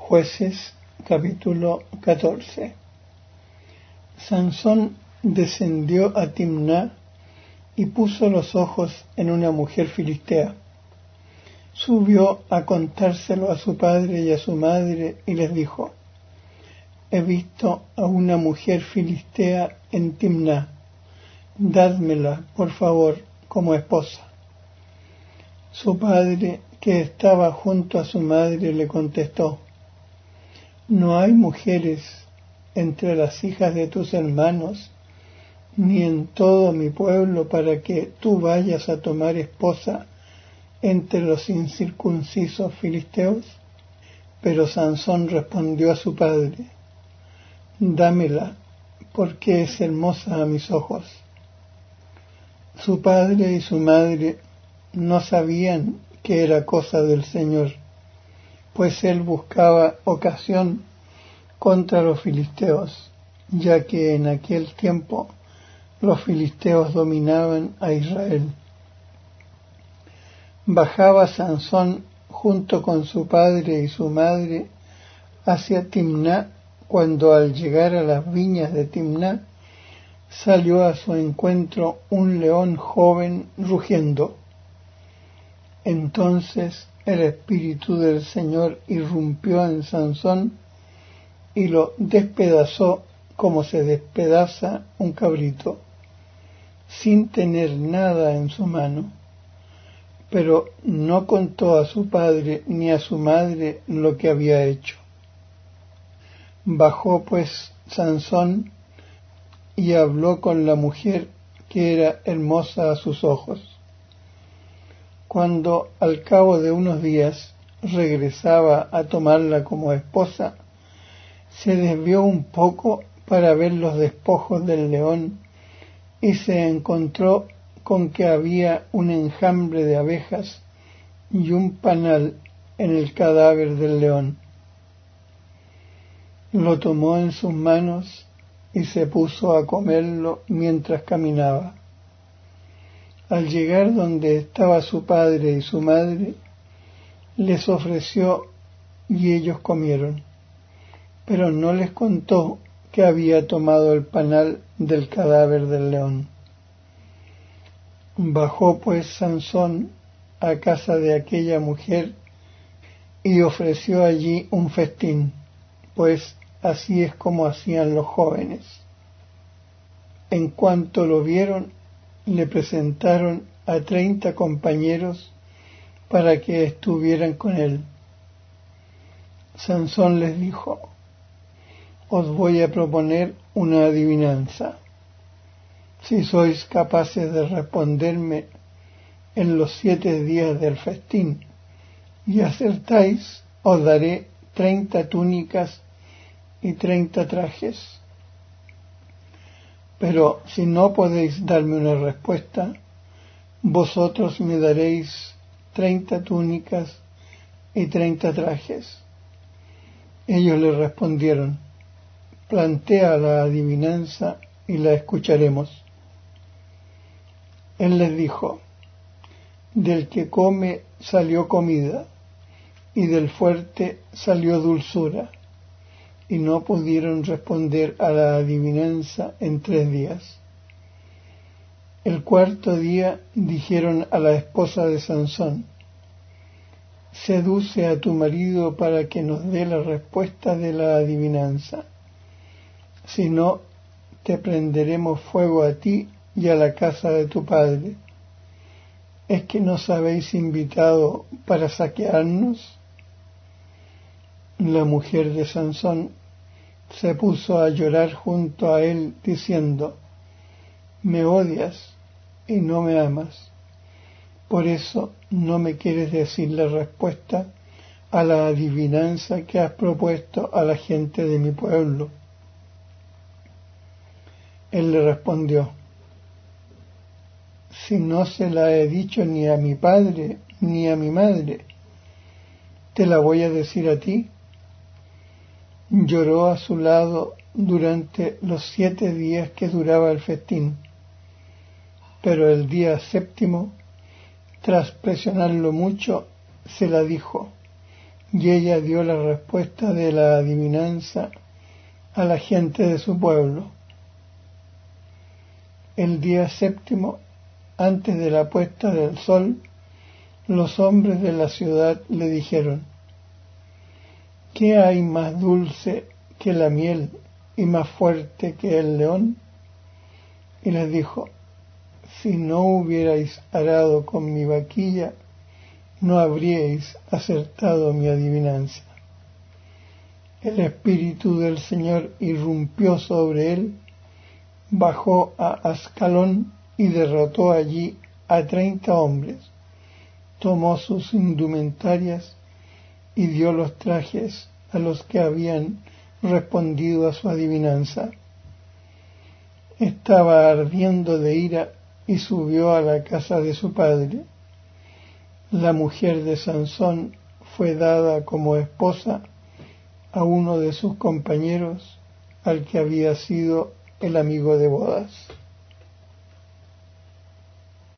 Jueces, capítulo 14. Sansón descendió a Timná y puso los ojos en una mujer filistea. Subió a contárselo a su padre y a su madre y les dijo: he visto a una mujer filistea en Timná, dádmela, por favor, como esposa. Su padre, que estaba junto a su madre, le contestó: no hay mujeres entre las hijas de tus hermanos, ni en todo mi pueblo, para que tú vayas a tomar esposa entre los incircuncisos filisteos. Pero Sansón respondió a su padre: dámela, porque es hermosa a mis ojos. Su padre y su madre no sabían que era cosa del Señor, pues él buscaba ocasión contra los filisteos, ya que en aquel tiempo los filisteos dominaban a Israel. Bajaba Sansón junto con su padre y su madre hacia Timná, cuando al llegar a las viñas de Timná salió a su encuentro un león joven rugiendo. Entonces el Espíritu del Señor irrumpió en Sansón y lo despedazó como se despedaza un cabrito, sin tener nada en su mano. Pero no contó a su padre ni a su madre lo que había hecho. Bajó pues Sansón y habló con la mujer, que era hermosa a sus ojos. Cuando al cabo de unos días regresaba a tomarla como esposa, se desvió un poco para ver los despojos del león y se encontró con que había un enjambre de abejas y un panal en el cadáver del león. Lo tomó en sus manos y se puso a comerlo mientras caminaba. Al llegar donde estaba su padre y su madre, les ofreció y ellos comieron, pero no les contó que había tomado el panal del cadáver del león. Bajó pues Sansón a casa de aquella mujer y ofreció allí un festín, pues así es como hacían los jóvenes. En cuanto lo vieron, le presentaron a 30 compañeros para que estuvieran con él. Sansón les dijo: os voy a proponer una adivinanza. Si sois capaces de responderme en los 7 días del festín y acertáis, os daré 30 túnicas y 30 trajes. Pero si no podéis darme una respuesta, vosotros me daréis 30 túnicas y 30 trajes. Ellos le respondieron: plantea la adivinanza y la escucharemos. Él les dijo: del que come salió comida, y del fuerte salió dulzura, y no pudieron responder a la adivinanza en 3 días. El 4.º día dijeron a la esposa de Sansón: seduce a tu marido para que nos dé la respuesta de la adivinanza. Si no, te prenderemos fuego a ti y a la casa de tu padre. ¿Es que nos habéis invitado para saquearnos? La mujer de Sansón se puso a llorar junto a él, diciendo: me odias y no me amas. Por eso no me quieres decir la respuesta a la adivinanza que has propuesto a la gente de mi pueblo. Él le respondió: si no se la he dicho ni a mi padre ni a mi madre, ¿te la voy a decir a ti? Lloró a su lado durante los 7 días que duraba el festín, pero el día 7.º, tras presionarlo mucho, se la dijo, y ella dio la respuesta de la adivinanza a la gente de su pueblo. El día séptimo, antes de la puesta del sol, los hombres de la ciudad le dijeron: ¿qué hay más dulce que la miel y más fuerte que el león? Y les dijo: si no hubierais arado con mi vaquilla, no habríais acertado mi adivinanza. El Espíritu del Señor irrumpió sobre él, bajó a Ascalón y derrotó allí a 30 hombres, tomó sus indumentarias y dio los trajes a los que habían respondido a su adivinanza. Estaba ardiendo de ira y subió a la casa de su padre. La mujer de Sansón fue dada como esposa a uno de sus compañeros, al que había sido el amigo de bodas.